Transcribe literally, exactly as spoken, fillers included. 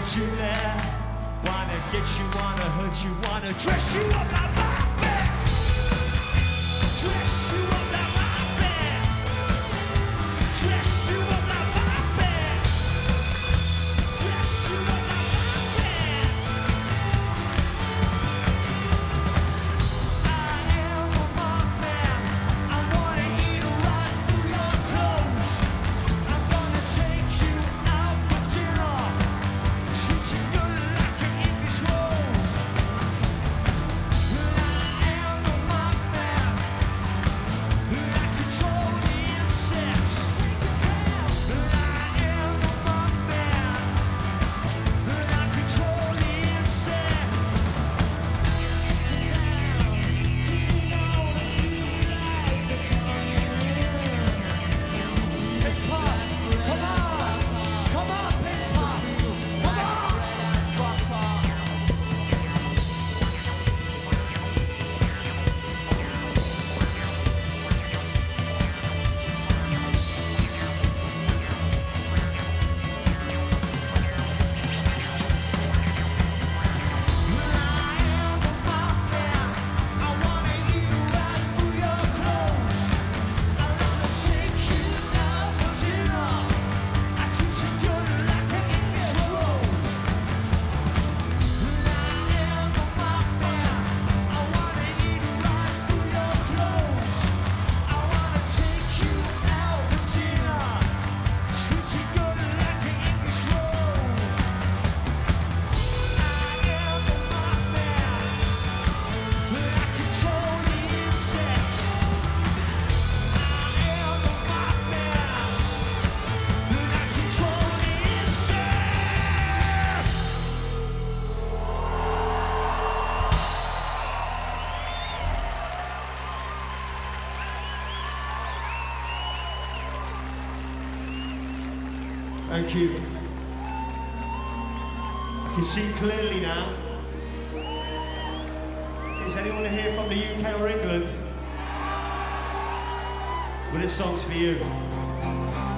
put you there. Wanna get you, wanna hurt you, wanna dress you up like my bed. Dress you up like my bed. Dress you up like my bed. Dress you up like my bed. I am a mob man. I wanna eat right through your clothes. I'm gonna take you out for dinner. Treat you good like an English rose. I am a mob man. I control the insects. Take it down. I am a mob man. I control the insects. Take it down. 'Cause you know the civilized are coming in. Big Pop, come on, come on, Big Pop, come on. Thank you. I can see clearly now. Is anyone here from the U K or England? Well, this song's for you.